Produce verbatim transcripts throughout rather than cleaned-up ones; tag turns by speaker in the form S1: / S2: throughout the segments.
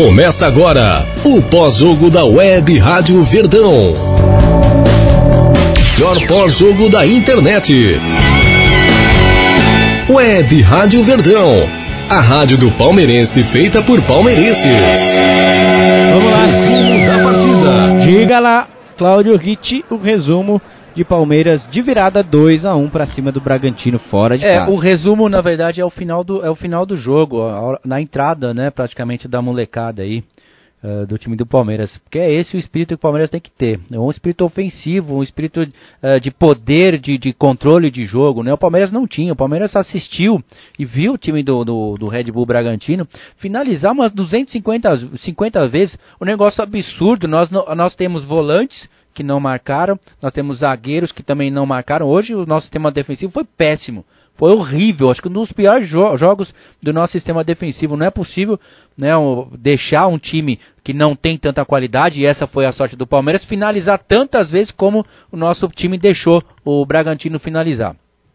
S1: Começa agora o pós-jogo da Web Rádio Verdão. Melhor pós-jogo da internet. Web Rádio Verdão, a rádio do palmeirense feita por palmeirense.
S2: Vamos lá.
S1: Resumo da partida.
S2: Diga lá, Cláudio Ritt, o resumo de Palmeiras de virada dois a um para cima do Bragantino fora de
S3: é,
S2: casa.
S3: O resumo, na verdade, é o final do, é o final do jogo, na entrada, né, praticamente da molecada aí, uh, do time do Palmeiras. Porque é esse o espírito que o Palmeiras tem que ter. É um espírito ofensivo, um espírito uh, de poder, de, de controle de jogo, né? O Palmeiras não tinha. O Palmeiras assistiu e viu o time do, do, do Red Bull Bragantino finalizar umas duzentas e cinquenta vezes. Um negócio absurdo. Nós, nós temos volantes que não marcaram, nós temos zagueiros que também não marcaram. Hoje o nosso sistema defensivo foi péssimo, foi horrível, acho que um dos piores jo- jogos do nosso sistema defensivo. Não é possível, né, um, deixar um time que não tem tanta qualidade, e essa foi a sorte do Palmeiras, finalizar tantas vezes como o nosso time deixou o Bragantino finalizar.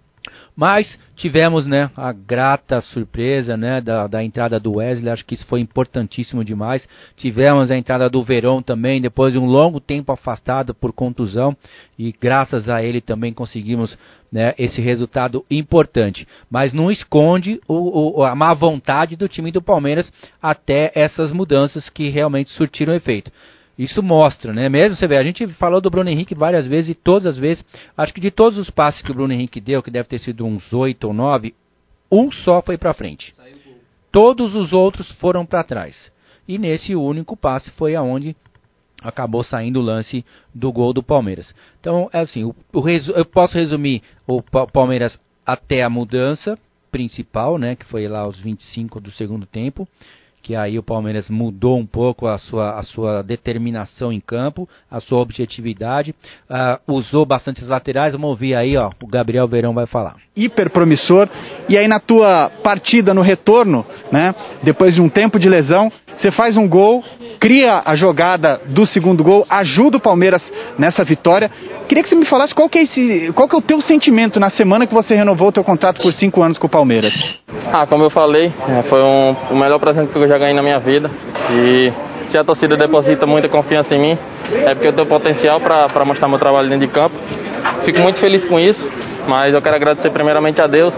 S3: Mas tivemos, né, a grata surpresa, né, da, da entrada do Wesley. Acho que isso foi importantíssimo demais. Tivemos a entrada do Verón também, depois de um longo tempo afastado por contusão, e graças a ele também conseguimos, né, esse resultado importante. Mas não esconde o, o, a má vontade do time do Palmeiras até essas mudanças que realmente surtiram efeito. Isso mostra, né? Mesmo você vê, a gente falou do Bruno Henrique várias vezes, e todas as vezes, acho que de todos os passes que o Bruno Henrique deu, que deve ter sido uns oito ou nove, um só foi pra frente. Todos os outros foram pra trás. E nesse único passe foi aonde acabou saindo o lance do gol do Palmeiras. Então, é assim, o, o resu- eu posso resumir o pa- Palmeiras até a mudança principal, né? Que foi lá aos vinte e cinco do segundo tempo. Que aí o Palmeiras mudou um pouco a sua, a sua determinação em campo, a sua objetividade, uh, usou bastante as laterais. Vamos ouvir aí, ó, o Gabriel Verón vai falar.
S4: Hiper promissor, e aí na tua partida no retorno, né, depois de um tempo de lesão, você faz um gol, cria a jogada do segundo gol, ajuda o Palmeiras nessa vitória. Queria que você me falasse qual que é, esse, qual que é o teu sentimento na semana que você renovou o teu contrato por cinco anos com o Palmeiras.
S5: Ah, como eu falei, foi um, o melhor presente que eu já ganhei na minha vida, e se a torcida deposita muita confiança em mim, é porque eu tenho potencial para mostrar meu trabalho dentro de campo. Fico muito feliz com isso, mas eu quero agradecer primeiramente a Deus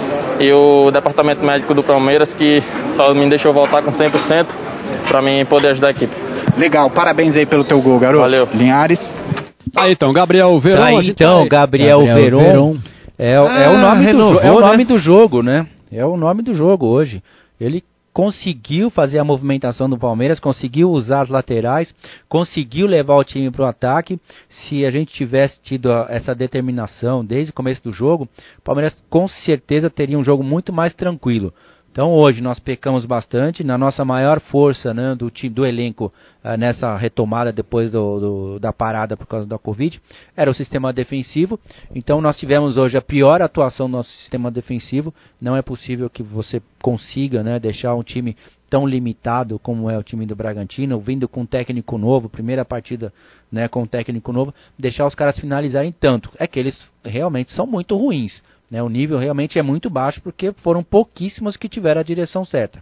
S5: e o departamento médico do Palmeiras, que só me deixou voltar com cem por cento para mim poder ajudar a equipe.
S4: Legal, parabéns aí pelo teu gol, garoto.
S5: Valeu.
S4: Linhares.
S6: Aí então, Gabriel Verón.
S3: Tá aí, então,
S6: tá...
S3: Gabriel, Gabriel Verón, Verón. É, ah, é, o nome
S6: renovou,
S3: do, é o nome
S6: né?
S3: do jogo, né? É o nome do jogo hoje. Ele conseguiu fazer a movimentação do Palmeiras, conseguiu usar as laterais, conseguiu levar o time para o ataque. Se a gente tivesse tido a, essa determinação desde o começo do jogo, o Palmeiras com certeza teria um jogo muito mais tranquilo. Então hoje nós pecamos bastante, na nossa maior força, né, do time, do elenco, uh, nessa retomada depois do, do, da parada por causa da Covid, era o sistema defensivo. Então nós tivemos hoje a pior atuação do nosso sistema defensivo. Não é possível que você consiga, né, deixar um time tão limitado como é o time do Bragantino, vindo com um técnico novo, primeira partida, né, com um técnico novo, deixar os caras finalizarem tanto. É que eles realmente são muito ruins. Né, o nível realmente é muito baixo, porque foram pouquíssimos que tiveram a direção certa.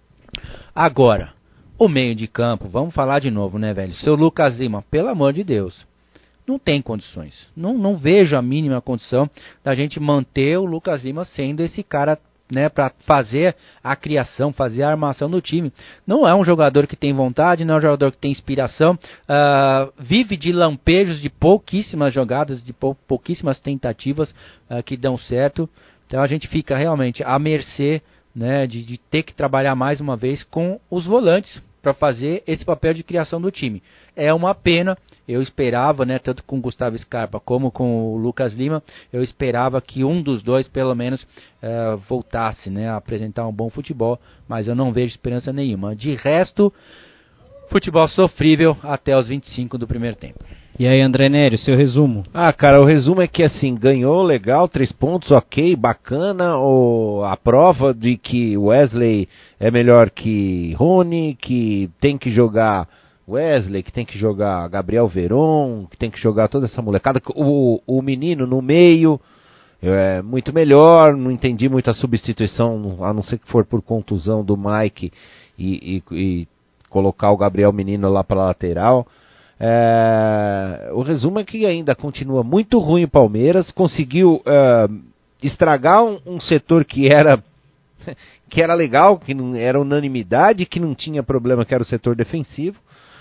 S3: Agora, o meio de campo, vamos falar de novo, né, velho? Seu Lucas Lima, pelo amor de Deus, não tem condições. Não, não vejo a mínima condição da gente manter o Lucas Lima sendo esse cara, né, para fazer a criação, fazer a armação do time. Não é um jogador que tem vontade, não é um jogador que tem inspiração, uh, vive de lampejos, de pouquíssimas jogadas, de pou, pouquíssimas tentativas uh, que dão certo. Então a gente fica realmente à mercê, né, de, de ter que trabalhar mais uma vez com os volantes para fazer esse papel de criação do time. É uma pena, eu esperava, né, tanto com o Gustavo Scarpa como com o Lucas Lima, eu esperava que um dos dois, pelo menos, uh, voltasse, né, a apresentar um bom futebol, mas eu não vejo esperança nenhuma. De resto, futebol sofrível até os vinte e cinco do primeiro tempo.
S2: E aí, André Nério, seu resumo?
S6: Ah, cara, o resumo é que, assim, ganhou, legal, três pontos, ok, bacana, ou a prova de que Wesley é melhor que Rony, que tem que jogar Wesley, que tem que jogar Gabriel Verón, que tem que jogar toda essa molecada, o, o menino no meio é muito melhor, não entendi muito a substituição, a não ser que for por contusão do Mike e... e, e colocar o Gabriel Menino lá para lateral. É, o resumo é que ainda continua muito ruim o Palmeiras, conseguiu é, estragar um, um setor que era, que era legal, que não era unanimidade, que não tinha problema, que era o setor defensivo.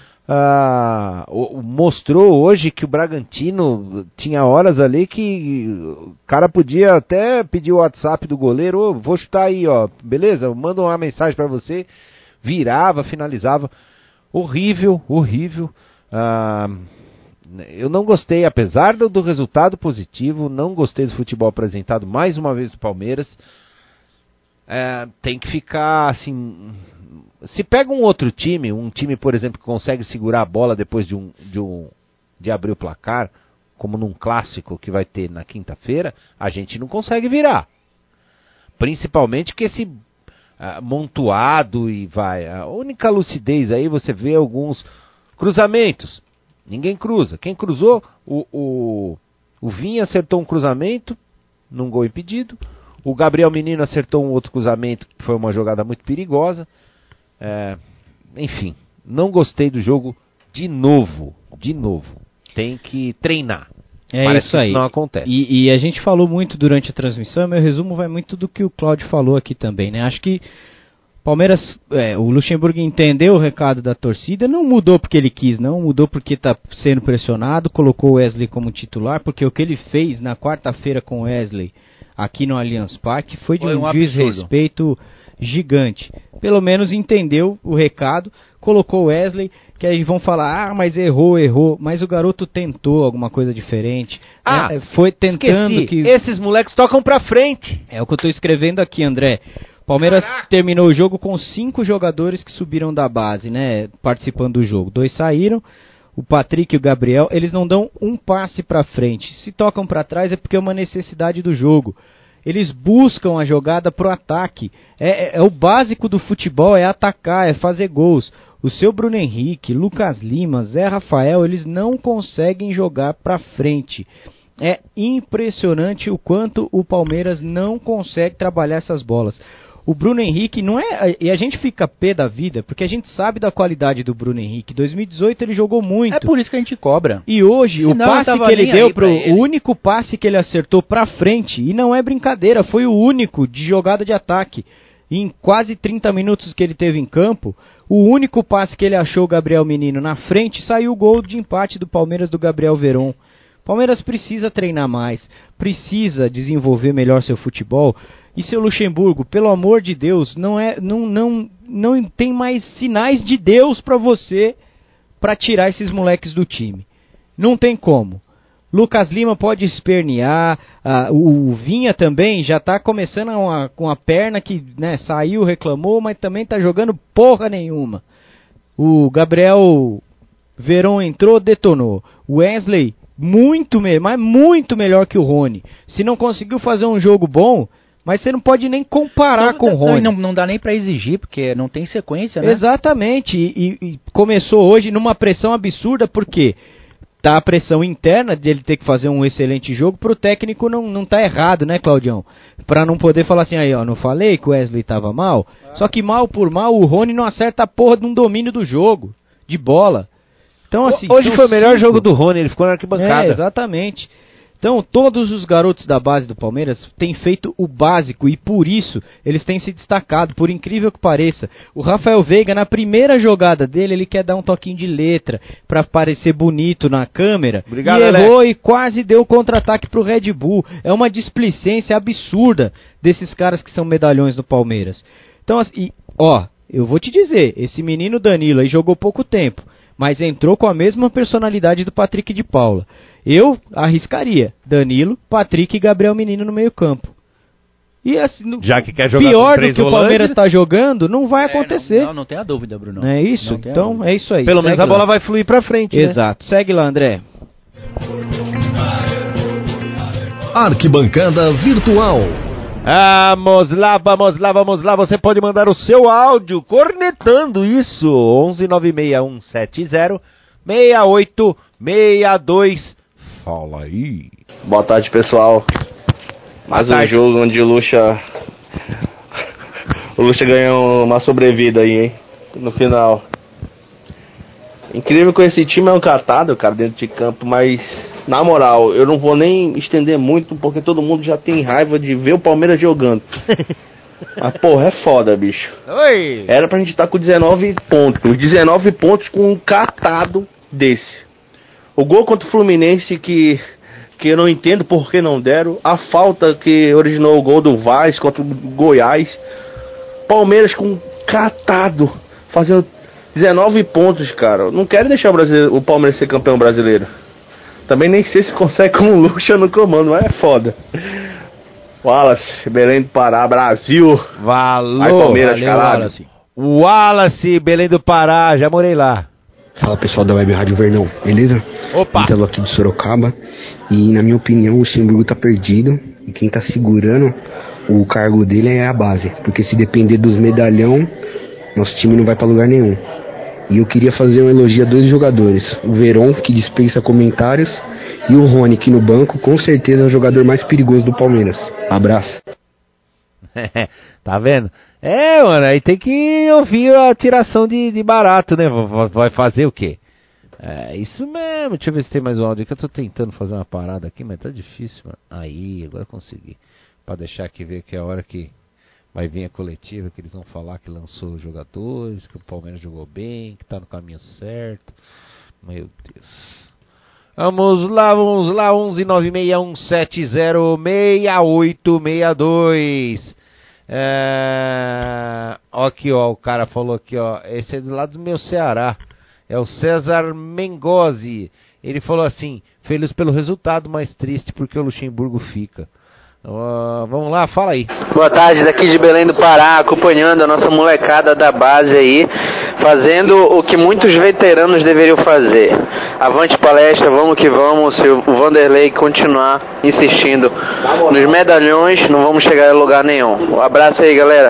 S6: Ah, o, mostrou hoje que o Bragantino tinha horas ali que o cara podia até pedir o WhatsApp do goleiro, oh, vou chutar aí, ó, beleza, manda uma mensagem para você, virava, finalizava, horrível, horrível. Ah, eu não gostei, apesar do, do resultado positivo, não gostei do futebol apresentado mais uma vez do Palmeiras. É, tem que ficar assim. Se pega um outro time, um time, por exemplo, que consegue segurar a bola depois de, um, de, um, de abrir o placar, como num clássico que vai ter na quinta-feira, a gente não consegue virar. Principalmente que esse uh, montuado e vai. A única lucidez aí, você vê alguns cruzamentos. Ninguém cruza. Quem cruzou, o, o, o Vinha acertou um cruzamento, num gol impedido. O Gabriel Menino acertou um outro cruzamento, que foi uma jogada muito perigosa. É, enfim, não gostei do jogo de novo. De novo. Tem que treinar.
S2: É
S6: Parece
S2: isso aí.
S6: Que isso não acontece.
S2: E, e a gente falou muito durante a transmissão, meu resumo vai muito do que o Cláudio falou aqui também, né? Acho que Palmeiras, é, o Luxemburgo entendeu o recado da torcida, não mudou porque ele quis, não, mudou porque está sendo pressionado, colocou o Wesley como titular, porque o que ele fez na quarta-feira com o Wesley aqui no Allianz Parque foi de
S3: Foi
S2: um,
S3: um
S2: desrespeito gigante. Pelo menos entendeu o recado, colocou o Wesley, que aí vão falar, ah, mas errou, errou, mas o garoto tentou alguma coisa diferente.
S6: Ah,
S2: é, foi tentando
S6: esqueci.
S2: que...
S6: Esses moleques tocam pra frente.
S2: É o que eu tô escrevendo aqui, André. Palmeiras Caraca. terminou o jogo com cinco jogadores que subiram da base, né, participando do jogo. Dois saíram, o Patrick e o Gabriel, eles não dão um passe pra frente. Se tocam pra trás é porque é uma necessidade do jogo. Eles buscam a jogada pro ataque. É, é, é o básico do futebol, é atacar, é fazer gols. O seu Bruno Henrique, Lucas Lima, Zé Rafael, eles não conseguem jogar pra frente. É impressionante o quanto o Palmeiras não consegue trabalhar essas bolas. O Bruno Henrique não é... E a gente fica pé da vida, porque a gente sabe da qualidade do Bruno Henrique. Em dois mil e dezoito ele jogou muito.
S3: É por isso que a gente cobra.
S2: E hoje, Senão, o passe que ele deu, pro,
S3: ele.
S2: o único passe que ele acertou pra frente, e não é brincadeira, foi o único de jogada de ataque. Em quase trinta minutos que ele teve em campo, o único passe que ele achou o Gabriel Menino na frente, saiu o gol de empate do Palmeiras do Gabriel Veron. Palmeiras precisa treinar mais, precisa desenvolver melhor seu futebol. E seu Luxemburgo, pelo amor de Deus, não é, não, não, não tem mais sinais de Deus pra você pra tirar esses moleques do time. Não tem como. Lucas Lima pode espernear, uh, o, o Vinha também já tá começando uma, com a perna que, né, saiu, reclamou, mas também tá jogando porra nenhuma. O Gabriel Veron entrou, detonou. O Wesley, muito, me- mas muito melhor que o Rony. Se não conseguiu fazer um jogo bom, mas você não pode nem comparar
S3: não,
S2: com o Rony.
S3: Não, não dá nem pra exigir, porque não tem sequência, né?
S2: Exatamente, e, e começou hoje numa pressão absurda, porque tá a pressão interna de ele ter que fazer um excelente jogo, pro técnico não, não tá errado, né, Claudião? Pra não poder falar assim, aí ó, não falei que o Wesley tava mal? Ah. Só que mal por mal, o Rony não acerta a porra de um domínio do jogo, de bola. Então, assim,
S6: hoje foi o melhor
S2: cinco.
S6: jogo do Rony, ele ficou na arquibancada.
S2: É, exatamente. Então, todos os garotos da base do Palmeiras têm feito o básico e por isso eles têm se destacado, por incrível que pareça. O Rafael Veiga, na primeira jogada dele, ele quer dar um toquinho de letra pra parecer bonito na câmera.
S6: Obrigado,
S2: e errou
S6: Alex.
S2: e quase deu contra-ataque pro Red Bull. É uma displicência absurda desses caras que são medalhões do Palmeiras. Então, assim, ó, eu vou te dizer, esse menino Danilo aí jogou pouco tempo, mas entrou com a mesma personalidade do Patrick de Paula. Eu arriscaria Danilo, Patrick e Gabriel Menino no meio campo. E assim, no,
S6: já que quer jogar
S2: pior
S6: com
S2: do que o Palmeiras está jogando, não vai
S3: é,
S2: acontecer.
S3: Não, não, não tem a dúvida, Bruno.
S2: Não é isso?
S3: Não
S2: Então é isso aí.
S6: Pelo
S2: Segue
S6: menos a
S2: lá.
S6: bola vai fluir pra frente,
S2: Exato. Né? Segue lá, André.
S1: Arquibancada Virtual.
S6: Vamos lá, vamos lá, vamos lá. Você pode mandar o seu áudio cornetando isso. onze nove seis um sete zero seis oito seis dois. Fala aí.
S7: Boa tarde, pessoal. Mais um jogo onde o Lucha... o Lucha ganhou uma sobrevida aí, hein? No final. Incrível que esse time é um catado, cara, dentro de campo, mas na moral, eu não vou nem estender muito, porque todo mundo já tem raiva de ver o Palmeiras jogando. Mas porra, é foda, bicho.
S6: Oi!
S7: Era pra gente estar com dezenove pontos, dezenove pontos com um catado desse. O gol contra o Fluminense que, que eu não entendo por que não deram, a falta que originou o gol do Vaz contra o Goiás, Palmeiras com um catado, fazendo dezenove pontos, cara. Não quero deixar o, brasileiro, o Palmeiras ser campeão brasileiro. Também nem sei se consegue com o Lucha no comando, mas é foda. Wallace, Belém do Pará, Brasil.
S6: Valeu,
S7: Vai, Palmeiras,
S6: valeu,
S7: caralho.
S6: Wallace. Wallace, Belém do Pará, já morei lá.
S8: Fala pessoal da Web Rádio Verdão, beleza?
S6: Opa!
S8: Ítalo aqui de Sorocaba. E na minha opinião o Luxemburgo tá perdido. E quem tá segurando o cargo dele é a base. Porque se depender dos medalhão, nosso time não vai pra lugar nenhum. E eu queria fazer um elogio a dois jogadores. O Verón, que dispensa comentários. E o Rony, que no banco com certeza é o jogador mais perigoso do Palmeiras. Abraço.
S6: Tá vendo? É, mano, aí tem que ouvir a tiração de, de barato, né? Vai fazer o quê? É isso mesmo. Deixa eu ver se tem mais um áudio aqui. Eu tô tentando fazer uma parada aqui, mas tá difícil, mano. Aí, agora eu consegui. Pra deixar aqui ver que é a hora que vai vir a coletiva, que eles vão falar que lançou os jogadores, que o Palmeiras jogou bem, que tá no caminho certo. Meu Deus. Vamos lá, vamos lá, onze nove seis um sete zero seis oito seis dois. É... Ó aqui, ó, o cara falou aqui, ó, esse é do lado do meu Ceará, é o César Mengozzi. Ele falou assim: feliz pelo resultado, mas triste porque o Luxemburgo fica. Uh, vamos lá, fala aí.
S9: Boa tarde, daqui de Belém do Pará, acompanhando a nossa molecada da base aí, fazendo o que muitos veteranos deveriam fazer. Avante palestra, vamos que vamos. Se o Vanderlei continuar insistindo nos medalhões, não vamos chegar a lugar nenhum. Um abraço aí, galera.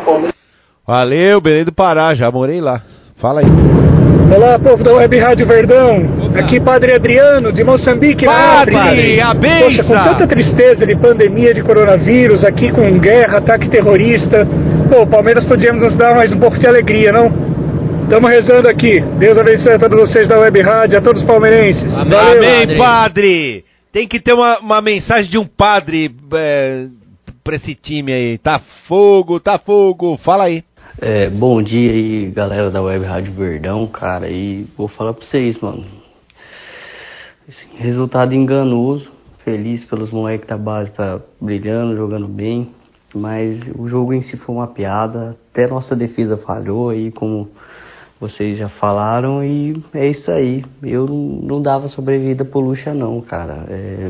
S6: Valeu, Belém do Pará, já morei lá. Fala aí.
S10: Olá, povo da Web Rádio Verdão. Aqui Padre Adriano, de Moçambique.
S6: Padre, a benção!
S10: Poxa, com tanta tristeza de pandemia de coronavírus, aqui com guerra, ataque terrorista, pô, Palmeiras podíamos nos dar mais um pouco de alegria, não? Estamos rezando aqui. Deus abençoe a todos vocês da Web Rádio, a todos os palmeirenses.
S6: Amém,
S10: Valeu,
S6: padre. padre! Tem que ter uma, uma mensagem de um padre é, pra esse time aí. Tá fogo, tá fogo. Fala aí.
S11: É, bom dia aí, galera da Web Rádio Verdão, cara, e vou falar pra vocês, mano. Assim, resultado enganoso, feliz pelos moleques da base tá brilhando, jogando bem, mas o jogo em si foi uma piada, até nossa defesa falhou aí, como vocês já falaram, e é isso aí. Eu não, não dava sobrevida pro Lucha não, cara. É,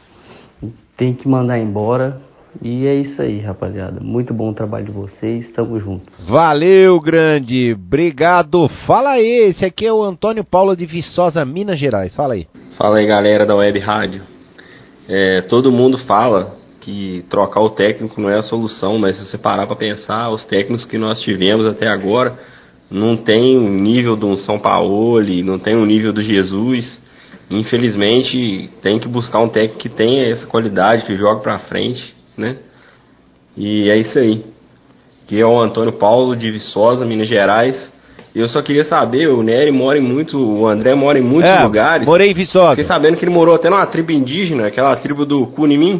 S11: tem que mandar embora. E é isso aí, rapaziada. Muito bom o trabalho de vocês. Tamo junto.
S6: Valeu, grande. Obrigado. Fala aí. Esse aqui é o Antônio Paulo de Viçosa, Minas Gerais. Fala aí.
S12: Fala aí, galera da Web Rádio. É, todo mundo fala que trocar o técnico não é a solução, mas se você parar pra pensar, os técnicos que nós tivemos até agora não tem o nível do São Paulo, não tem o nível do Jesus. Infelizmente, tem que buscar um técnico que tenha essa qualidade, que joga pra frente, né? E é isso aí. Que é o Antônio Paulo de Viçosa, Minas Gerais. Eu só queria saber, o Nery mora em muito, o André mora em muitos
S6: é,
S12: lugares.
S6: Morei em Viçosa.
S12: Fiquei sabendo que ele morou até numa tribo indígena, aquela tribo do Cunimim.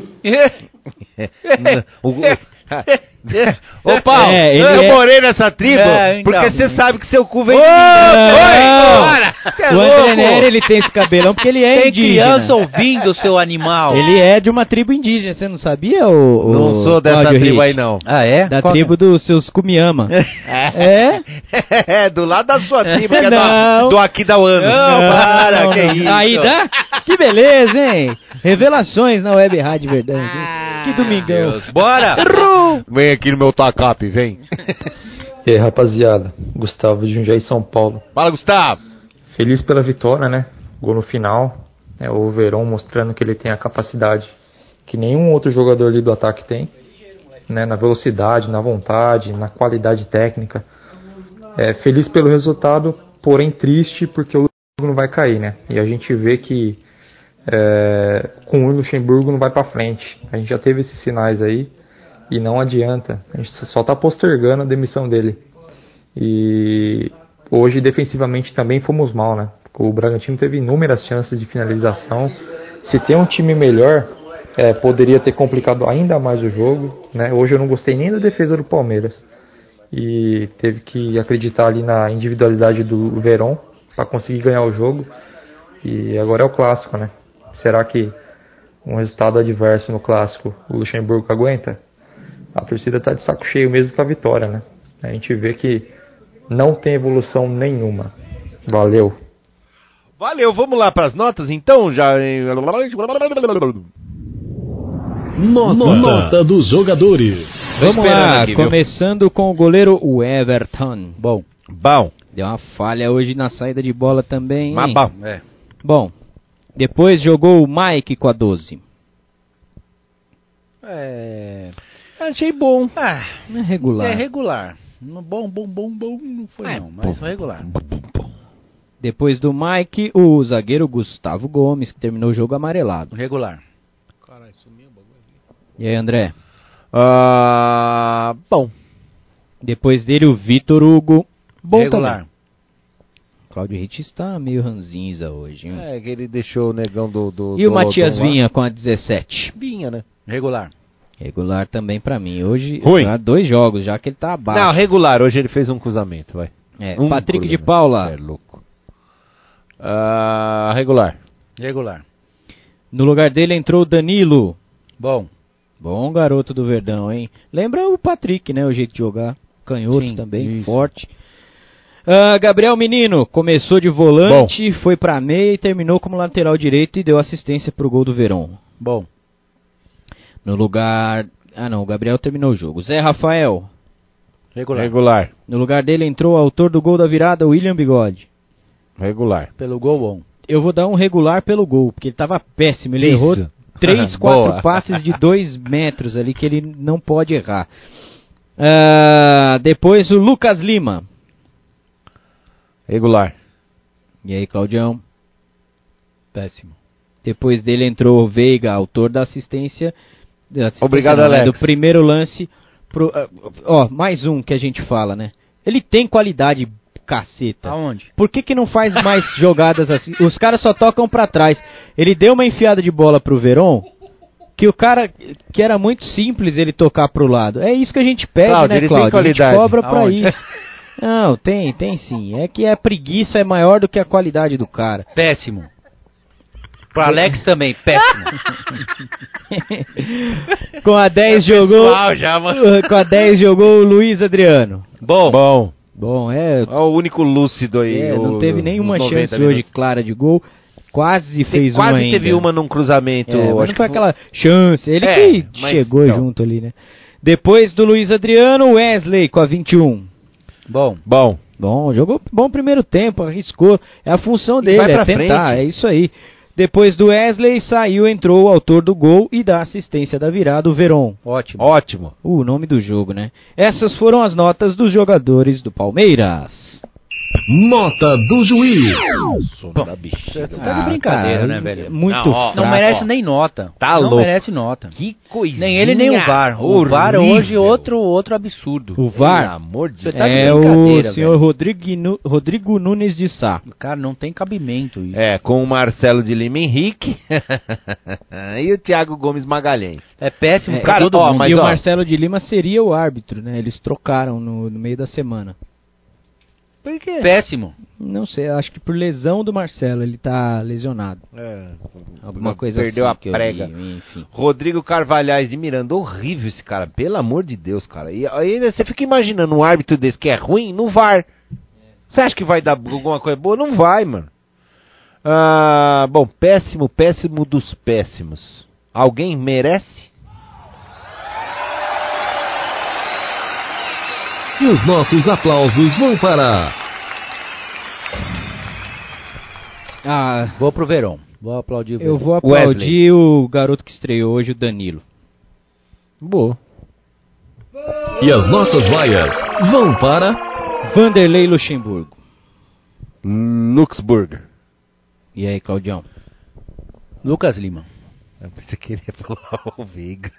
S6: o, Ô Paulo,
S2: é,
S6: eu
S2: é...
S6: morei nessa tribo, é, então, porque você sabe que seu cu vem de mim.
S2: O André Nery, ele tem esse cabelão porque ele é
S3: tem
S2: indígena.
S3: Tem criança ouvindo, seu animal.
S2: Ele é de uma tribo indígena, você não sabia? O, o
S6: não sou dessa
S2: Cláudio
S6: tribo
S2: Rich?
S6: aí não.
S3: Ah, é?
S2: Da
S3: Qual
S2: tribo é? dos seus Cumiyama.
S6: É? É, do lado da sua tribo, que é
S2: não.
S6: do, do Aquidauano.
S2: Não,
S6: não,
S2: para,
S6: não,
S2: que
S6: não.
S2: isso. Aí dá? Que beleza, hein? Revelações na Web Rádio Verdão. Ah, que domingão.
S6: Deus. Bora! Vem aqui no meu tacape, vem.
S13: E aí, rapaziada, Gustavo de Jundiaí, São Paulo.
S6: Fala, Gustavo.
S13: Feliz pela vitória, né? Gol no final. É, o Verón mostrando que ele tem a capacidade que nenhum outro jogador ali do ataque tem, né? Na velocidade, na vontade, na qualidade técnica. É, feliz pelo resultado, porém triste porque o Luxemburgo não vai cair, né? E a gente vê que é, com o Luxemburgo não vai pra frente. A gente já teve esses sinais aí. E não adianta, a gente só está postergando a demissão dele. E hoje defensivamente também fomos mal, né? O Bragantino teve inúmeras chances de finalização. Se tem um time melhor, é, poderia ter complicado ainda mais o jogo, né? Hoje eu não gostei nem da defesa do Palmeiras. E teve que acreditar ali na individualidade do Verón para conseguir ganhar o jogo. E agora é o clássico, né? Será que um resultado adverso no clássico o Luxemburgo aguenta? A torcida tá de saco cheio mesmo com a vitória, né? A gente vê que não tem evolução nenhuma. Valeu.
S6: Valeu, vamos lá para as notas então? Já.
S1: Nota, Nota dos jogadores.
S2: Vamos lá, aqui, começando com o goleiro Everton. Bom.
S6: Bom.
S2: Deu uma falha hoje na saída de bola também.
S6: Mas bom, é.
S2: Bom. Depois jogou o Mike com a doze.
S3: É.
S2: Achei bom.
S3: Ah,
S2: é regular.
S3: É regular. Bom, bom, bom, bom, não foi é, não, mas bom, regular. Bom, bom, bom.
S2: Depois do Mike, o zagueiro Gustavo Gomes, que terminou o jogo amarelado.
S3: Regular.
S2: Caralho, sumiu o bagulho. E aí, André?
S6: Uh, bom.
S2: Depois dele, o Vitor Hugo. Bom
S3: regular.
S2: Também. Cláudio Ritt está meio ranzinza hoje. Hein?
S6: É, que ele deixou o negão do... do
S2: e
S6: do
S2: o Matias
S6: Lodon
S2: Vinha
S6: lá.
S2: Com a dezessete?
S6: Vinha, né?
S3: Regular.
S2: Regular também pra mim. Hoje,
S6: Ruim.
S2: há dois jogos já que ele tá abaixo.
S6: Não, regular. Hoje ele fez um cruzamento, vai.
S2: É,
S6: um
S2: Patrick
S6: cruzamento.
S2: de Paula.
S6: É louco. Uh, regular.
S3: Regular.
S2: No lugar dele entrou o Danilo.
S3: Bom.
S2: Bom garoto do Verdão, hein? Lembra o Patrick, né? O jeito de jogar. Canhoto
S3: Sim,
S2: também,
S3: isso.
S2: forte. Uh, Gabriel Menino começou de volante, Bom. Foi pra meia e terminou como lateral direito e deu assistência pro gol do Verón.
S3: Bom.
S2: No lugar... Ah não, o Gabriel terminou o jogo. Zé Rafael.
S3: Regular.
S6: Regular.
S2: No lugar dele entrou o autor do gol da virada, William Bigode.
S6: Regular.
S3: Pelo gol, bom.
S2: Eu vou dar um regular pelo gol, porque ele tava péssimo. Ele Isso. errou três, quatro passes de dois metros ali que ele não pode errar. Uh, depois o Lucas Lima.
S6: Regular.
S2: E aí, Claudião?
S3: Péssimo.
S2: Depois dele entrou o Veiga, autor da assistência. Da assistência
S6: Obrigado,
S2: não,
S6: Alex.
S2: Do primeiro lance. Pro, uh, ó, mais um que a gente fala, né? Ele tem qualidade, caceta.
S3: Aonde?
S2: Por que que não faz mais jogadas assim? Os caras só tocam pra trás. Ele deu uma enfiada de bola pro Verón, que o cara, que era muito simples ele tocar pro lado. É isso que a gente pede,
S6: Cláudio,
S2: né,
S6: ele
S2: Cláudio?
S6: tem qualidade.
S2: A gente cobra pra
S6: Aonde?
S2: isso. Não, tem, tem sim. É que a preguiça é maior do que a qualidade do cara.
S3: Péssimo. Pro Alex também, péssimo.
S2: Com a dez é jogou.
S3: Já,
S2: com a dez jogou o Luiz Adriano.
S6: Bom. Bom.
S2: Bom, é.
S6: É o único lúcido aí.
S2: É,
S6: o,
S2: não teve nenhuma chance hoje
S6: minutos.
S2: clara de gol. Quase fez
S6: quase
S2: uma ainda.
S6: teve uma num cruzamento.
S2: É, mas
S6: acho
S2: não foi
S6: que
S2: aquela chance. Ele
S6: é,
S2: que
S6: mas,
S2: chegou
S6: então.
S2: junto ali, né? Depois do Luiz Adriano, Wesley com a vinte e um.
S3: Bom.
S6: Bom.
S2: Bom, jogou bom primeiro tempo, arriscou. É a função dele,
S6: vai
S2: é
S6: pra
S2: tentar,
S6: frente.
S2: é isso aí. Depois do Wesley, saiu, entrou o autor do gol e da assistência da virada, o Verón.
S3: Ótimo.
S6: Ótimo.
S2: O nome do jogo, né? Essas foram as notas dos jogadores do Palmeiras.
S1: Nota do juiz.
S3: Bom, da
S2: você
S3: tá de brincadeira, cara, né, velho?
S2: Muito
S3: Não, ó, não merece ó. nem nota.
S6: Tá
S3: não
S6: louco.
S3: merece nota.
S6: Que coisinha.
S3: Nem ele, nem o V A R. O
S6: horrível.
S3: V A R hoje outro, outro absurdo.
S2: O V A R?
S6: Pelo amor de Deus.
S2: Tá é o senhor Rodrigo, Rodrigo Nunes de Sá.
S3: Cara, não tem cabimento isso.
S6: É, com o Marcelo de Lima Henrique e o Thiago Gomes Magalhães.
S3: É péssimo
S2: é,
S3: pra
S2: cara,
S3: todo
S2: ó,
S3: mundo.
S2: Mas, e
S6: ó,
S2: o Marcelo de Lima seria o árbitro, né? Eles trocaram no, no meio da semana.
S3: Por quê? Péssimo.
S2: Não sei, acho que por lesão do Marcelo, ele tá lesionado.
S6: É,
S2: alguma coisa
S6: perdeu
S2: assim.
S6: Perdeu a prega.
S2: Vi, enfim.
S6: Rodrigo Carvalhais de Miranda, horrível esse cara, pelo amor de Deus, cara. E ainda você fica imaginando um árbitro desse que é ruim no V A R. Você acha que vai dar alguma coisa boa? Não vai, mano. Ah, bom, péssimo, péssimo dos péssimos. Alguém merece?
S1: E os nossos aplausos vão para...
S2: Ah,
S3: vou pro Verón. Vou aplaudir o Verón.
S2: Eu vou aplaudir Wesley. O garoto que estreou hoje, o Danilo.
S6: Boa.
S1: E as nossas vaias vão para...
S2: Vanderlei Luxemburgo.
S6: Luxemburgo.
S2: E aí, Claudião?
S3: Lucas Lima.
S6: Eu pensei que ele ia falar o Veiga.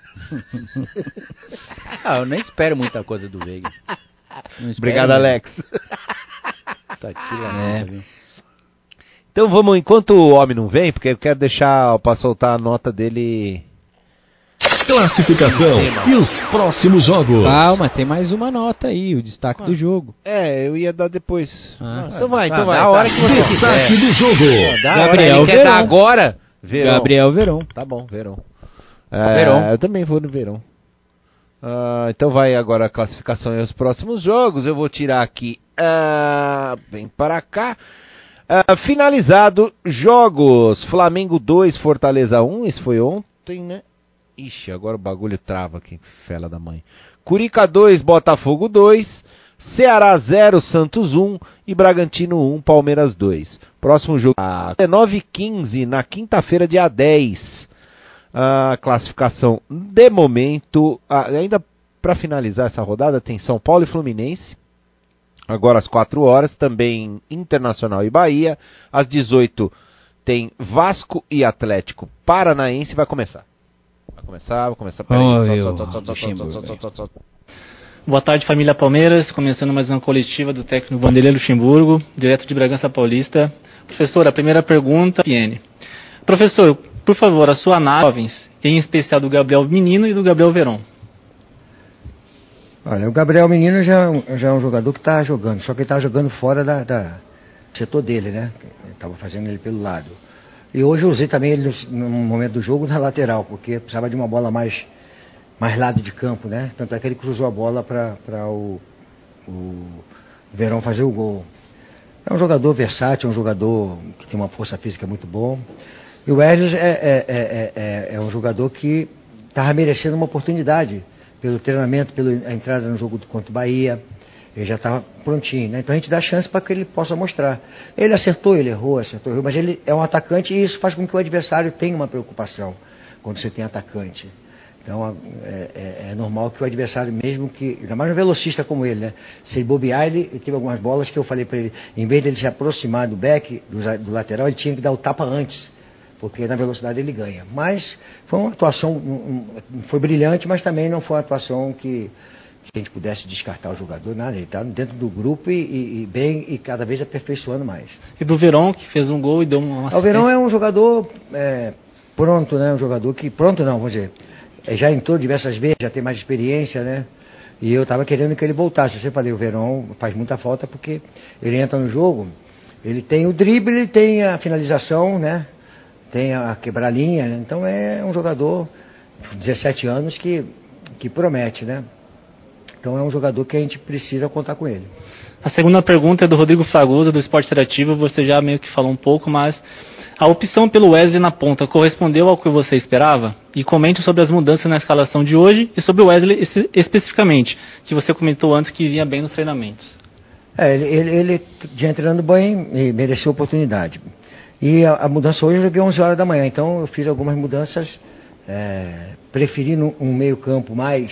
S3: Ah, eu nem espero muita coisa do Veiga.
S6: Obrigado, Alex. Puta que lasca, viu? Então vamos, enquanto o homem não vem, porque eu quero deixar para soltar a nota dele.
S1: Classificação e os próximos jogos.
S2: Calma, tem mais uma nota aí, o destaque ah. do jogo.
S6: É, eu ia dar depois.
S2: Ah.
S6: Então vai, então
S2: ah,
S6: vai.
S2: Da hora que você
S1: destaque do jogo.
S2: Gabriel
S6: Verão. Quer dar agora?
S2: Verão. Gabriel Verão.
S6: Tá bom, Verão. É, Verão. Eu também vou no Verão. Uh, então vai agora a classificação e os próximos jogos. Eu vou tirar aqui. Uh, vem para cá. Uh, finalizado jogos. Flamengo dois, Fortaleza um. Esse foi ontem, né? Ixi, agora o bagulho trava aqui. Fela da mãe. Curica dois, Botafogo dois. Ceará zero, Santos um. E Bragantino um, Palmeiras dois. Próximo jogo. Uh, dezenove e quinze, na quinta-feira, dia dez. A classificação de momento, ainda para finalizar essa rodada, tem São Paulo e Fluminense, agora às quatro horas, também Internacional e Bahia, às dezoito tem Vasco e Atlético Paranaense, vai começar. Vai começar, vai começar. Peraí, só, só, só, só, só,
S14: Boa tarde, família Palmeiras, começando mais uma coletiva do técnico Vanderlei Luxemburgo, direto de Bragança Paulista. Professor, a primeira pergunta, P N. Professor, por favor, a sua análise, em especial do Gabriel Menino e do Gabriel Verón.
S15: Olha, o Gabriel Menino já, já é um jogador que está jogando, só que ele está jogando fora da, da setor dele, né? Estava fazendo ele pelo lado. E hoje eu usei também ele no, no momento do jogo na lateral, porque precisava de uma bola mais, mais lado de campo, né? Tanto é que ele cruzou a bola para o, o Verón fazer o gol. É um jogador versátil, é um jogador que tem uma força física muito boa. E o Wesley é, é, é, é, é um jogador que estava merecendo uma oportunidade pelo treinamento, pela entrada no jogo contra o Bahia. Ele já estava prontinho, né? Então a gente dá chance para que ele possa mostrar. Ele acertou, ele errou, acertou, errou, mas ele é um atacante e isso faz com que o adversário tenha uma preocupação quando você tem atacante. Então é, é, é normal que o adversário, mesmo que, ainda mais um velocista como ele, né? Se ele bobear, ele, ele teve algumas bolas que eu falei para ele, em vez de ele se aproximar do back, do, do lateral, ele tinha que dar o tapa antes, porque na velocidade ele ganha. Mas foi uma atuação, não foi brilhante, mas também não foi uma atuação que, que a gente pudesse descartar o jogador, nada. Ele está dentro do grupo e, e, e bem, e cada vez aperfeiçoando mais.
S14: E do Verón, que fez um gol e deu uma...
S15: O Verón é um jogador é, pronto, né? Um jogador que, pronto não, vamos dizer, já entrou diversas vezes, já tem mais experiência, né? E eu estava querendo que ele voltasse. Eu sempre falei, o Verón faz muita falta porque ele entra no jogo, ele tem o drible, ele tem a finalização, né? Tem a quebrar linha, né? Então é um jogador de dezessete anos que, que promete, né? Então é um jogador que a gente precisa contar com ele.
S14: A segunda pergunta é do Rodrigo Fragoso, do Esporte Interativo. Você já meio que falou um pouco, mas a opção pelo Wesley na ponta correspondeu ao que você esperava? E comente sobre as mudanças na escalação de hoje e sobre o Wesley especificamente, que você comentou antes que vinha bem nos treinamentos.
S15: É, ele, ele, ele já treinando bem e mereceu a oportunidade. E a, a mudança hoje eu joguei onze horas da manhã, então eu fiz algumas mudanças, é, preferindo um meio campo mais,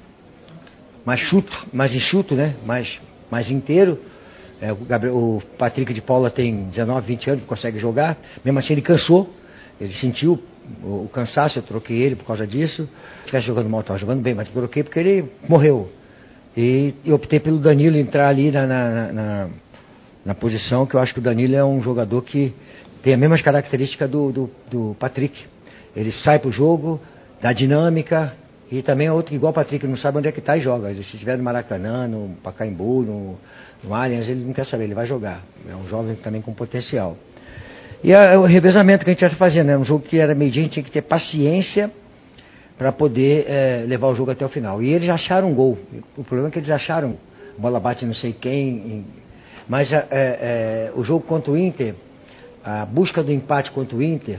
S15: mais chuto, mais enxuto, né? mais, mais inteiro. É, o, Gabriel, o Patrick de Paula tem dezenove, vinte anos, consegue jogar, mesmo assim ele cansou, ele sentiu o, o cansaço, eu troquei ele por causa disso. Se estivesse jogando mal, estava jogando bem, mas eu troquei porque ele morreu. E eu optei pelo Danilo entrar ali na, na, na, na posição, que eu acho que o Danilo é um jogador que tem as mesmas características do, do, do Patrick. Ele sai pro jogo, dá dinâmica, e também é outro igual o Patrick, não sabe onde é que está e joga. Se estiver no Maracanã, no Pacaembu, no, no Allianz, ele não quer saber, ele vai jogar. É um jovem também com potencial. E a, o revezamento que a gente está fazendo, é um jogo que era meio dia, a gente tinha que ter paciência para poder é, levar o jogo até o final. E eles acharam um gol. O problema é que eles acharam, a bola bate não sei quem, mas é, é, o jogo contra o Inter, a busca do empate contra o Inter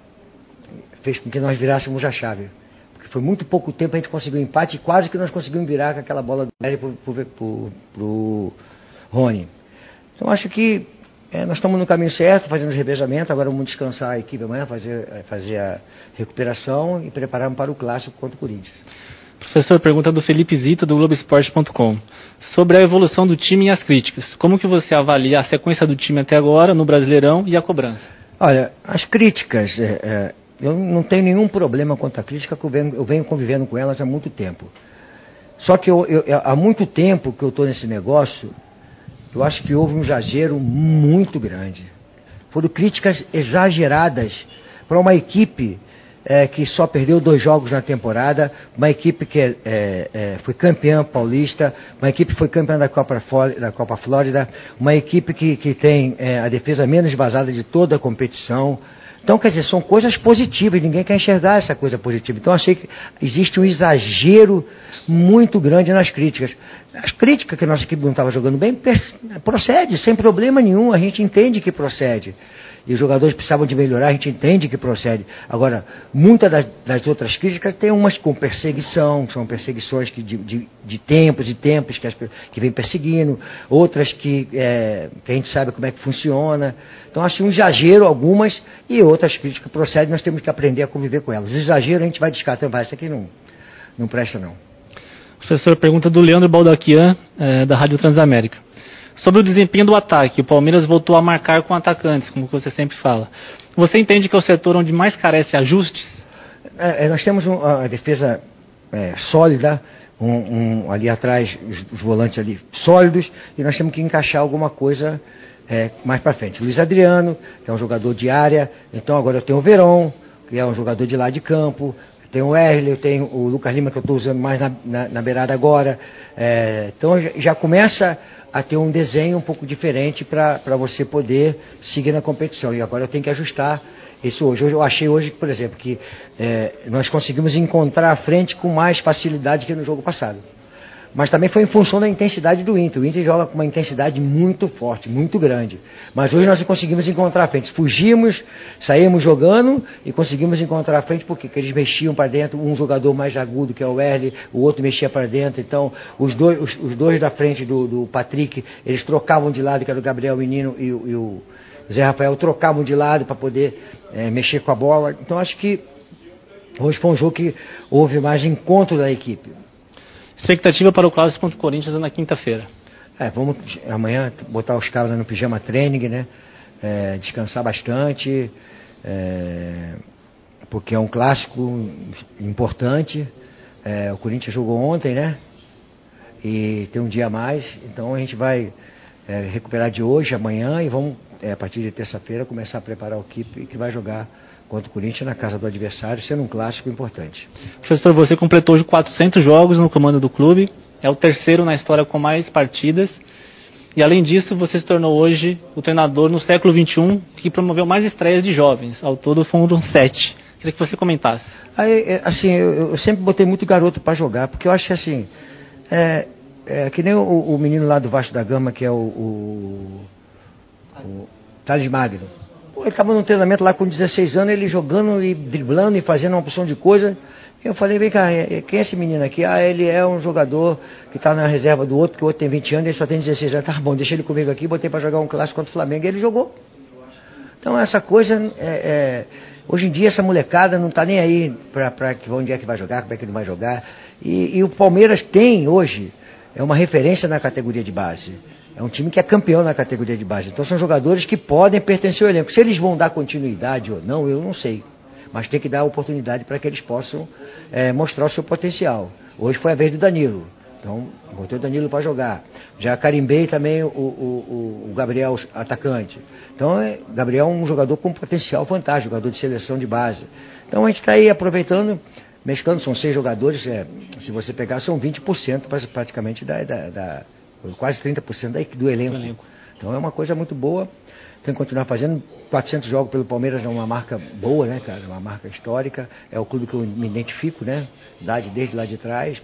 S15: fez com que nós virássemos a chave. Porque foi muito pouco tempo a gente conseguiu o empate e quase que nós conseguimos virar com aquela bola do Nery para o Rony. Então acho que é, nós estamos no caminho certo, fazendo os revezamentos. Agora vamos descansar a equipe amanhã, fazer, fazer a recuperação e prepararmos para o clássico contra o Corinthians.
S14: Professor, pergunta do Felipe Zito, do Globo Esporte ponto com. Sobre a evolução do time e as críticas. Como que você avalia a sequência do time até agora, no Brasileirão, e a cobrança?
S15: Olha, as críticas, é, é, eu não tenho nenhum problema quanto à crítica, que eu venho, eu venho convivendo com elas há muito tempo. Só que eu, eu, há muito tempo que eu estou nesse negócio, eu acho que houve um exagero muito grande. Foram críticas exageradas para uma equipe é, que só perdeu dois jogos na temporada, uma equipe que é, é, foi campeã paulista, uma equipe que foi campeã da Copa, da Copa Flórida, uma equipe que, que tem é, a defesa menos vazada de toda a competição. Então, quer dizer, são coisas positivas, ninguém quer enxergar essa coisa positiva. Então, achei que existe um exagero muito grande nas críticas. As críticas que a nossa equipe não estava jogando bem, procede, sem problema nenhum, a gente entende que procede. E os jogadores precisavam de melhorar, a gente entende que procede. Agora, muitas das, das outras críticas tem umas com perseguição, são perseguições que de, de, de tempos e tempos que, as, que vem perseguindo, outras que, é, que a gente sabe como é que funciona. Então, acho um exagero algumas, e outras críticas que procedem, nós temos que aprender a conviver com elas. O exagero a gente vai descartando, vai, isso aqui não, não presta não.
S14: Professor, pergunta do Leandro Baldaquian, é, da Rádio Transamérica. Sobre o desempenho do ataque, o Palmeiras voltou a marcar com atacantes, como você sempre fala. Você entende que é o setor onde mais carece ajustes?
S15: É, nós temos um, a defesa é, sólida, um, um, ali atrás, os, os volantes ali sólidos, e nós temos que encaixar alguma coisa é, mais para frente. Luiz Adriano, que é um jogador de área, então agora eu tenho o Verón, que é um jogador de lado de campo, tem o Erle, eu tenho o Lucas Lima, que eu estou usando mais na, na, na beirada agora. É, então já começa a ter um desenho um pouco diferente para você poder seguir na competição. E agora eu tenho que ajustar isso hoje. Eu achei hoje, por exemplo, que é, nós conseguimos encontrar a frente com mais facilidade que no jogo passado. Mas também foi em função da intensidade do Inter. O Inter joga com uma intensidade muito forte, muito grande. Mas hoje nós conseguimos encontrar a frente. Fugimos, saímos jogando e conseguimos encontrar a frente porque eles mexiam para dentro. Um jogador mais agudo, que é o Erle, o outro mexia para dentro. Então, os dois, os, os dois da frente do, do Patrick, eles trocavam de lado, que era o Gabriel Menino e, e o Zé Rafael, trocavam de lado para poder é, mexer com a bola. Então, acho que hoje foi um jogo que houve mais encontro da equipe.
S14: Expectativa para o clássico contra o Corinthians na quinta-feira?
S15: É, vamos amanhã botar os caras no pijama training, né? É, descansar bastante, é, porque é um clássico importante. É, o Corinthians jogou ontem, né? E tem um dia a mais, então a gente vai é, recuperar de hoje, amanhã, e vamos, é, a partir de terça-feira, começar a preparar a equipe que vai jogar contra o Corinthians na casa do adversário, sendo um clássico importante.
S14: Professor, você completou hoje quatrocentos jogos no comando do clube, é o terceiro na história com mais partidas, e além disso, você se tornou hoje o treinador no século vinte e um que promoveu mais estreias de jovens, ao todo foram sete. Queria que você comentasse.
S15: Aí, assim, eu, eu sempre botei muito garoto para jogar, porque eu acho que assim, é, é que nem o, o menino lá do Vasco da Gama, que é o, o, o Thales Magno. Ele estava no treinamento lá com dezesseis anos, ele jogando e driblando e fazendo uma porção de coisa. Eu falei, vem cá, quem é esse menino aqui? Ah, ele é um jogador que está na reserva do outro, que o outro tem vinte anos, ele só tem dezesseis anos. Tá bom, deixa ele comigo aqui, botei para jogar um clássico contra o Flamengo e ele jogou. Então essa coisa, é, é, hoje em dia essa molecada não está nem aí para onde é que vai jogar, como é que não vai jogar. E, e o Palmeiras tem hoje, é uma referência na categoria de base. É um time que é campeão na categoria de base. Então são jogadores que podem pertencer ao elenco. Se eles vão dar continuidade ou não, eu não sei. Mas tem que dar oportunidade para que eles possam é, mostrar o seu potencial. Hoje foi a vez do Danilo. Então, botei o Danilo para jogar. Já carimbei também o, o, o Gabriel, atacante. Então, é, Gabriel é um jogador com potencial fantástico, jogador de seleção de base. Então, a gente está aí aproveitando, mesclando, são seis jogadores, é, se você pegar, são vinte por cento praticamente da... da, da quase trinta por cento do elenco. do elenco. Então é uma coisa muito boa. Tem que continuar fazendo. quatrocentos jogos pelo Palmeiras é uma marca boa, né, cara? Uma marca histórica. É o clube que eu me identifico, né? Idade desde lá de trás.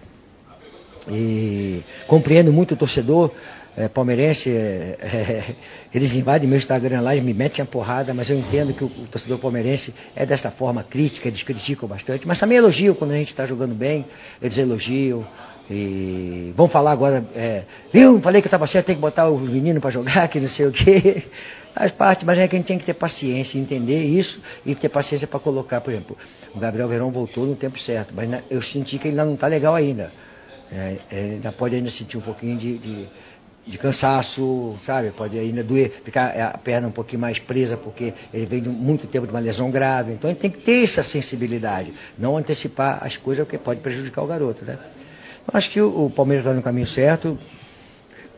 S15: E compreendo muito o torcedor é, palmeirense. É, é, eles invadem meu Instagram lá e me metem a porrada, mas eu entendo que o, o torcedor palmeirense é desta forma crítica, eles criticam bastante, mas também elogiam quando a gente está jogando bem, eles elogiam. E vamos falar agora, é, viu? Falei que estava certo, tem que botar o menino para jogar, que não sei o quê. Faz parte, mas é que a gente tem que ter paciência, entender isso e ter paciência para colocar, por exemplo, o Gabriel Verón voltou no tempo certo, mas eu senti que ele ainda não está legal ainda. É, ele ainda pode ainda sentir um pouquinho de, de, de cansaço, sabe? Pode ainda doer, ficar a perna um pouquinho mais presa, porque ele vem de muito tempo de uma lesão grave. Então a gente tem que ter essa sensibilidade, não antecipar as coisas, porque pode prejudicar o garoto, né? Acho que o, o Palmeiras está no caminho certo.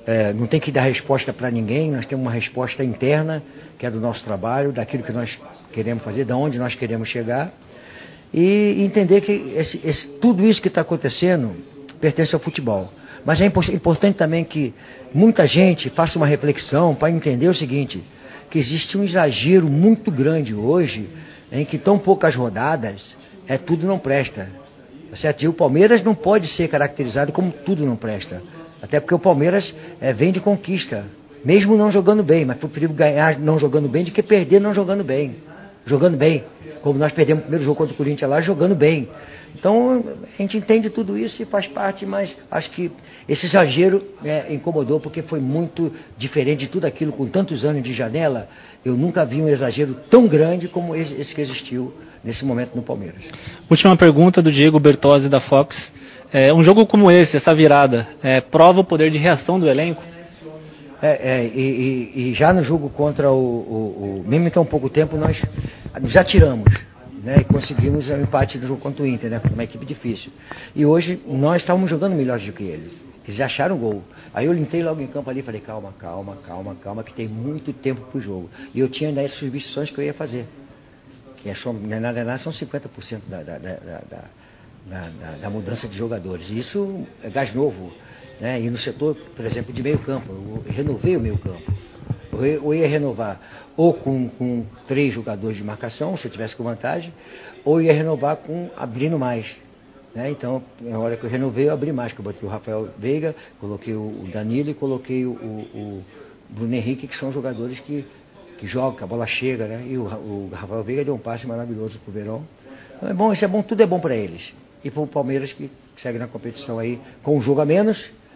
S15: é, não tem que dar resposta para ninguém, nós temos uma resposta interna, que é do nosso trabalho, daquilo que nós queremos fazer, de onde nós queremos chegar, e entender que esse, esse, tudo isso que está acontecendo pertence ao futebol. Mas é importante também que muita gente faça uma reflexão para entender o seguinte, que existe um exagero muito grande hoje, em que tão poucas rodadas, é tudo não presta. Certo? E o Palmeiras não pode ser caracterizado como tudo não presta. Até porque o Palmeiras é, vem de conquista, mesmo não jogando bem, mas prefiro ganhar não jogando bem do que perder não jogando bem. Jogando bem, como nós perdemos o primeiro jogo contra o Corinthians lá, jogando bem. Então, a gente entende tudo isso e faz parte, mas acho que esse exagero é, incomodou, porque foi muito diferente de tudo aquilo, com tantos anos de janela, eu nunca vi um exagero tão grande como esse, esse que existiu nesse momento no Palmeiras.
S14: Última pergunta do Diego Bertozzi da Fox. É, um jogo como esse, essa virada, é, prova o poder de reação do elenco?
S15: É, é e, e, e já no jogo contra o, o, o... Mesmo em tão pouco tempo, nós já tiramos, né, e conseguimos o um empate do jogo contra o Inter, né, uma equipe difícil. E hoje nós estávamos jogando melhor do que eles. Eles já acharam o gol. Aí eu entrei logo em campo ali e falei, calma, calma, calma, calma, que tem muito tempo pro jogo. E eu tinha dez substituições que eu ia fazer. Que é só, na verdade são cinquenta por cento da, da, da, da, da, da, da mudança de jogadores. E isso é gás novo. Né? E no setor, por exemplo, de meio campo, eu renovei o meio campo. Eu, eu ia renovar ou com, com três jogadores de marcação, se eu tivesse com vantagem, ou ia renovar com abrindo mais. Né? Então, na hora que eu renovei, eu abri mais, que eu botei o Rafael Veiga, coloquei o Danilo e coloquei o, o, o Bruno Henrique, que são jogadores que, que jogam, que a bola chega, né? E o, o Rafael Veiga deu um passe maravilhoso pro Verón. Então é bom, isso é bom, tudo é bom para eles. E para o Palmeiras, que segue na competição aí com um jogo a menos.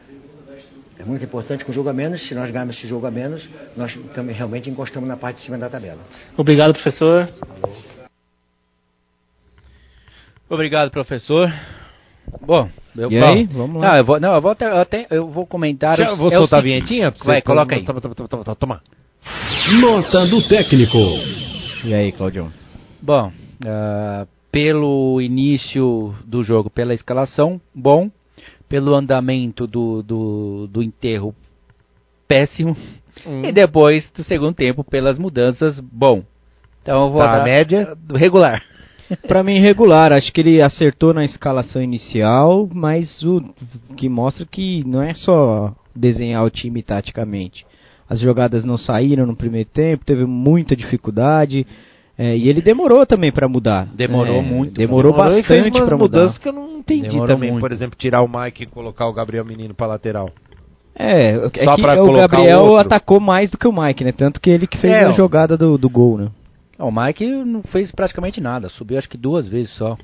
S15: É muito importante com o jogo a menos. Se nós ganharmos esse jogo a menos, nós também realmente encostamos na parte de cima da tabela.
S14: Obrigado, professor.
S3: Obrigado, professor. Bom, eu
S2: e
S3: falo.
S2: aí, vamos lá.
S3: Não, eu vou, não, eu vou, até, eu, até, eu vou comentar.
S6: Já
S3: os,
S6: vou
S3: é
S6: soltar
S3: o,
S6: a vinhetinha?
S3: Vai, coloca aí.
S6: Toma, toma, toma, toma, toma.
S1: Nota do técnico.
S2: E aí, Claudião?
S3: Bom, uh, pelo início do jogo, pela escalação, bom. Pelo andamento do, do, do enterro, péssimo. Hum. E depois do segundo tempo, pelas mudanças, bom. Então eu vou
S6: tá,
S3: dar
S6: a média
S3: regular.
S2: Pra mim, regular. Acho que ele acertou na escalação inicial, mas o que mostra que não é só desenhar o time taticamente. As jogadas não saíram no primeiro tempo, teve muita dificuldade. É, e ele demorou também para mudar.
S3: Demorou
S2: é,
S3: muito.
S2: Demorou, demorou bastante para mudar.
S6: Mudanças que eu não entendi
S3: demorou
S6: também.
S3: Muito.
S6: Por exemplo, tirar o Mike e colocar o Gabriel Menino para lateral.
S2: É, é
S6: Só
S2: que
S6: pra
S2: o Gabriel
S6: outro.
S2: atacou mais do que o Mike, né? Tanto que ele que fez
S3: é,
S2: a jogada do, do gol, né?
S3: O Mike não fez praticamente nada. Subiu acho que duas vezes só.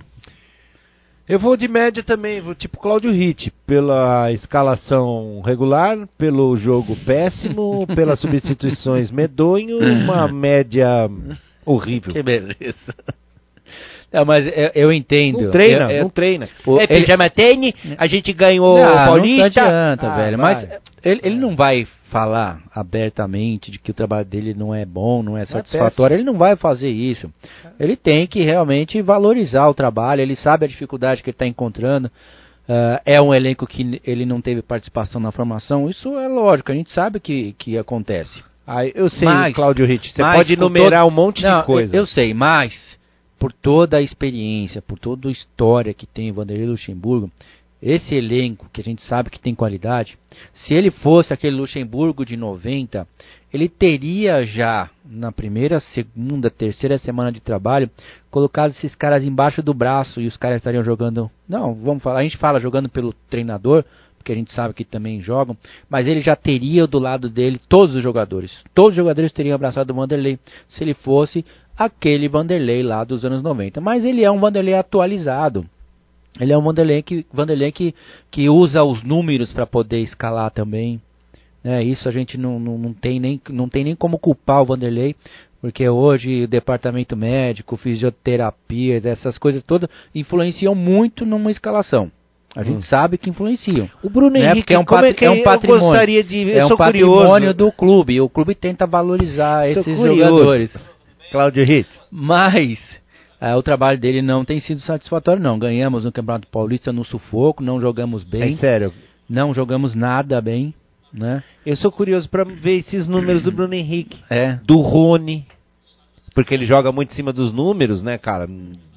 S6: Eu vou de média também, vou tipo Cláudio Ritt, pela escalação regular, pelo jogo péssimo, pelas substituições medonho, uma média horrível.
S3: Que beleza. Não, mas eu, eu entendo.
S6: Não treina,
S3: eu, eu,
S6: não treina.
S3: O,
S6: é pijama tênis, a gente ganhou
S3: não,
S6: o Paulista.
S3: Não adianta,
S6: ah,
S3: velho.
S6: vai.
S3: Mas ele, ele não vai falar abertamente de que o trabalho dele não é bom, não é satisfatório. Ele não vai fazer isso. Ele tem que realmente valorizar o trabalho. Ele sabe a dificuldade que ele está encontrando. Uh, é um elenco que ele não teve participação na formação. Isso é lógico. A gente sabe que, que acontece.
S6: Ah, eu sei,
S3: mas,
S6: Cláudio Ritt. Você
S3: mas
S6: pode enumerar
S3: todo...
S6: um monte
S3: não,
S6: de coisa.
S3: Eu, eu sei, mas por toda a experiência, por toda a história que tem o Vanderlei Luxemburgo, esse elenco que a gente sabe que tem qualidade, se ele fosse aquele Luxemburgo de noventa, ele teria já na primeira, segunda, terceira semana de trabalho colocado esses caras embaixo do braço e os caras estariam jogando, não, vamos falar, a gente fala jogando pelo treinador, porque a gente sabe que também jogam, mas ele já teria do lado dele todos os jogadores, todos os jogadores teriam abraçado o Vanderlei, se ele fosse aquele Vanderlei lá dos anos noventa, mas ele é um Vanderlei atualizado. Ele é um Vanderlei que, Vanderlei que, que usa os números para poder escalar também. É, isso a gente não, não, não, tem nem, não tem nem como culpar o Vanderlei, porque hoje o departamento médico, fisioterapia, essas coisas todas influenciam muito numa escalação. A gente hum. sabe que influenciam.
S6: O Bruno
S3: né?
S6: Henrique,
S3: é um,
S6: como é que
S3: é um patrimônio,
S6: eu gostaria de ver?
S3: É um patrimônio do clube. E o clube tenta valorizar sou esses curioso. jogadores.
S6: Cláudio Ritt.
S3: Mas é, o trabalho dele não tem sido satisfatório, não. Ganhamos no Campeonato Paulista no sufoco, não jogamos bem.
S6: É sério?
S3: Não jogamos nada bem. né?
S6: Eu sou curioso para ver esses números do Bruno Henrique,
S3: é.
S6: do Rony, porque ele joga muito em cima dos números, né, cara?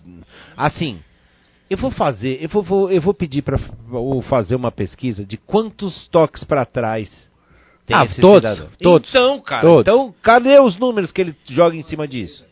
S6: Assim, eu vou fazer, eu vou, vou, eu vou pedir para fazer uma pesquisa de quantos toques para trás tem
S3: ah,
S6: esse
S3: todos,
S6: cidadão.
S3: Todos,
S6: então, cara,
S3: todos.
S6: então cadê os números que ele joga em cima disso?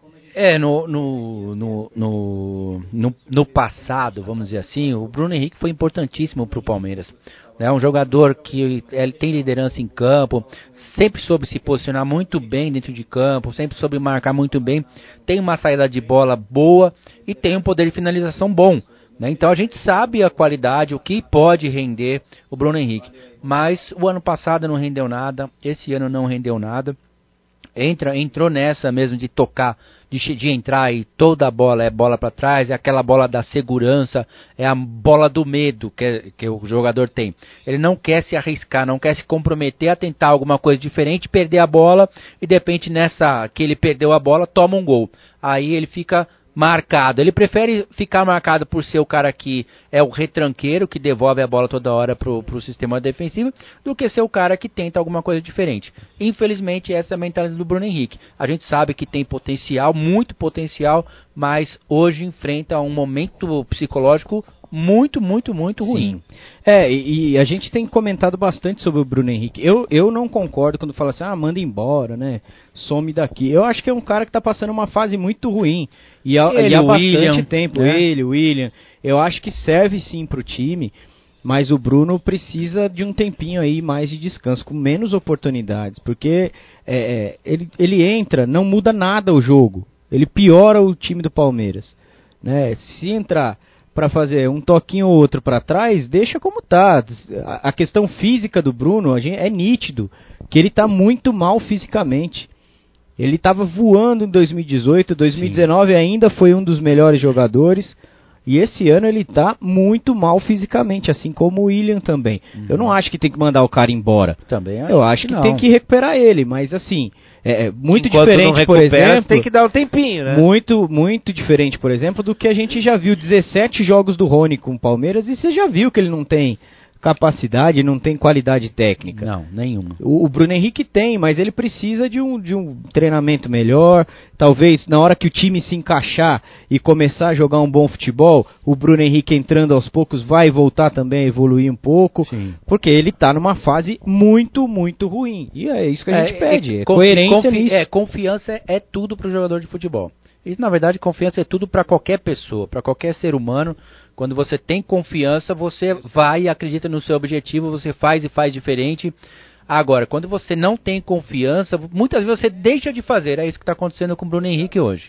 S3: É, no, no, no, no, no, no passado, vamos dizer assim, o Bruno Henrique foi importantíssimo para o Palmeiras. É um jogador que ele tem liderança em campo, sempre soube se posicionar muito bem dentro de campo, sempre soube marcar muito bem, tem uma saída de bola boa e tem um poder de finalização bom. Né? Então a gente sabe a qualidade, o que pode render o Bruno Henrique. Mas o ano passado não rendeu nada, esse ano não rendeu nada. Entra, entrou nessa mesmo de tocar, de, de entrar e toda a bola é bola para trás, é aquela bola da segurança, é a bola do medo que, que o jogador tem. Ele não quer se arriscar, não quer se comprometer a tentar alguma coisa diferente, perder a bola e de repente nessa que ele perdeu a bola, toma um gol. Aí ele fica marcado. Ele prefere ficar marcado por ser o cara que é o retranqueiro, que devolve a bola toda hora pro, pro sistema defensivo, do que ser o cara que tenta alguma coisa diferente. Infelizmente, essa é a mentalidade do Bruno Henrique. A gente sabe que tem potencial, muito potencial, mas hoje enfrenta um momento psicológico muito, muito, muito ruim.
S2: Sim. É, e, e a gente tem comentado bastante sobre o Bruno Henrique. Eu, eu não concordo quando fala assim, ah, manda embora, né? Some daqui. Eu acho que é um cara que tá passando uma fase muito ruim. E há,
S3: ele,
S2: e há bastante
S3: William,
S2: tempo.
S3: Né?
S2: Ele, o William. Eu acho que serve sim pro time, mas o Bruno precisa de um tempinho aí mais de descanso, com menos oportunidades. Porque é, ele, ele entra, não muda nada o jogo. Ele piora o time do Palmeiras. Né? Se entrar para fazer um toquinho ou outro para trás, deixa como tá. A questão física do Bruno, a gente, é nítido que ele tá muito mal fisicamente. Ele estava voando em dois mil e dezoito, dois mil e dezenove Sim. ainda foi um dos melhores jogadores. E esse ano ele tá muito mal fisicamente, assim como o William também. Uhum. Eu não acho que tem que mandar o cara embora.
S3: Também acho
S2: Eu acho que,
S3: que
S2: tem que recuperar ele, mas assim, é muito
S6: Enquanto
S2: diferente,
S6: não
S2: por
S6: recupera,
S2: exemplo,
S6: tem que dar um tempinho, né?
S2: Muito, muito diferente, por exemplo, do que a gente já viu dezessete jogos do Rony com o Palmeiras e você já viu que ele não tem capacidade, não tem qualidade técnica.
S3: Não, nenhuma.
S2: O, o Bruno Henrique tem, mas ele precisa de um, de um treinamento melhor. Talvez na hora que o time se encaixar e começar a jogar um bom futebol, o Bruno Henrique entrando aos poucos vai voltar também a evoluir um pouco. Sim. Porque ele está numa fase muito, muito ruim. E é isso que a gente é, pede, é, é coerência
S3: confi
S2: nisso.
S3: É, confiança é tudo para o jogador de futebol. Isso, na verdade, confiança é tudo para qualquer pessoa, para qualquer ser humano. Quando você tem confiança, você vai e acredita no seu objetivo, você faz e faz diferente. Agora, quando você não tem confiança, muitas vezes você deixa de fazer. É isso que está acontecendo com o Bruno Henrique hoje.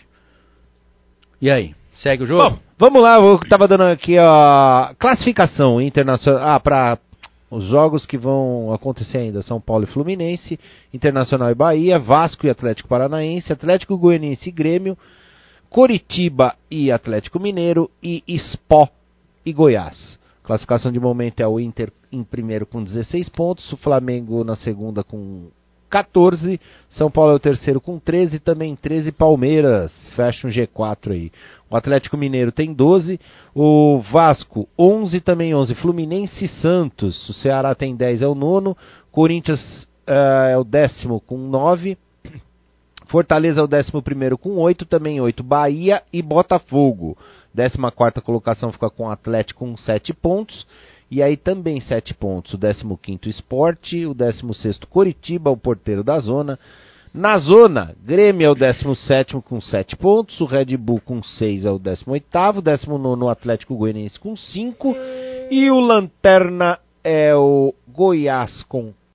S3: E aí, segue o jogo?
S6: Bom, vamos lá, eu estava dando aqui a classificação internacional. Ah, para os jogos que vão acontecer ainda: São Paulo e Fluminense, Internacional e Bahia, Vasco e Atlético Paranaense, Atlético Goianiense e Grêmio, Coritiba e Atlético Mineiro e Spó e Goiás. Classificação de momento é o Inter em primeiro com dezesseis pontos, o Flamengo na segunda com catorze, São Paulo é o terceiro com treze, também treze Palmeiras, fecha um G quatro aí. O Atlético Mineiro tem doze, o Vasco onze, também onze, Fluminense e Santos, o Ceará tem dez, é o nono, Corinthians uh, é o décimo com nove, Fortaleza é o décimo primeiro com oito, também oito, Bahia e Botafogo. Décima quarta colocação fica com o Atlético com sete pontos. E aí também sete pontos. O décimo quinto Sport, o décimo sexto Coritiba, o porteiro da zona. Na zona, Grêmio é o décimo sétimo com sete pontos. O Red Bull com seis é o décimo oitavo. décimo nono Atlético Goianiense com cinco. E o Lanterna é o Goiás com